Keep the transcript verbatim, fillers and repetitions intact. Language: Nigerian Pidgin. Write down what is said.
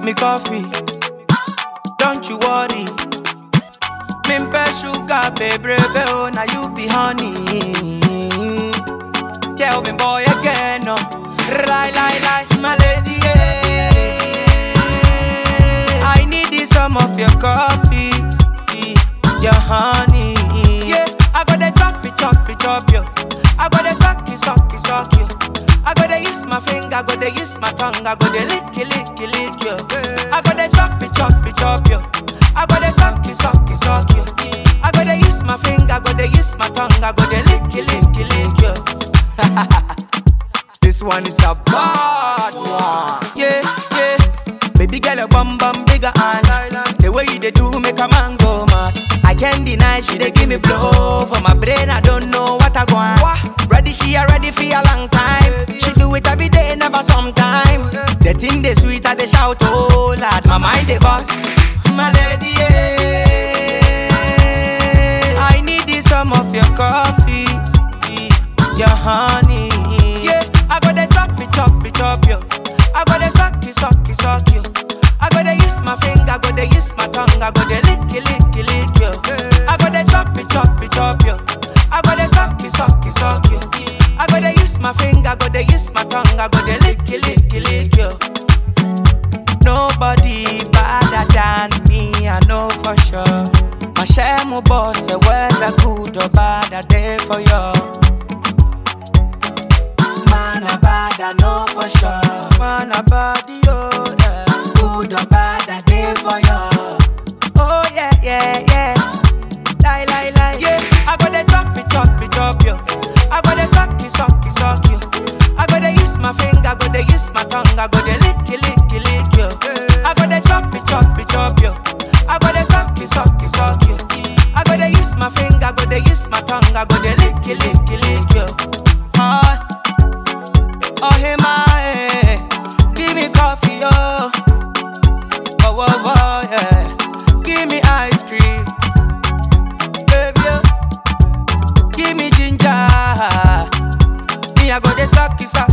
me coffee. Don't you worry. Mimpe sugar, baby, oh, now you be honey. Kelvin boy again, no. Lie, lie, lie, my lady, yeah. I need this some of your coffee, your honey. Yeah, I gotta chop it, chop it, chop you. I gotta suck it, suck it, suck you. I gotta use my finger, I gotta use my tongue, I gotta lick it, lick it, lick you. I gotta chop it, chop it, chop you. I gotta suck it, suck it, suck you. I gotta use my finger, I gotta use my tongue, I gotta lick it, lick it, lick you. This one is a bad one. Yeah, yeah. Baby girl, your bum bum bigger and the way you they do make a man go mad. I can't deny she they give me blow for my brain. I don't know what I want. Ready, she already for a long time. She do it every day, never sometime. The thing they sweet, I they shout, oh lad, my mind they bust. My lady, yeah. I need this some of your coffee, your honey. Yeah, I gotta chop it, chop it, chop you. I gotta suck it, suck it, suck you. I gotta use my finger, I gotta use my tongue, I gotta lick it, lick it, lick you. I gotta chop it, chop it, chop you. I gotta suck it, suck it, suck you. I gotta use my finger, I gotta use my tongue, I gotta lick it, lick it, lick you. Nobody better than me, I know for sure. My shame boss, whether good or bad, I day for you. Man, a bad, I know for sure. Man, a bad, yo, yeah. Good or bad, I day for you. Oh, yeah, yeah, yeah. Lie, lie, lie. Yeah, I gotta chop it, chop it, chop you. I gotta suck it, suck it, suck you. I gotta use my finger, I gotta use my tongue, I gotta lick it, lick it, lick you. I gotta chop it, chop it, chop you. I gotta suck it, suck it, suck you. I gotta use my finger, I gotta use my tongue, I gotta lick it, lick it, lick you. Oh, oh, hey, my, hey. Give me coffee, oh. Oh, oh, oh, yeah. Give me ice cream, baby, oh. Give me ginger. Me, I gotta suck it, suck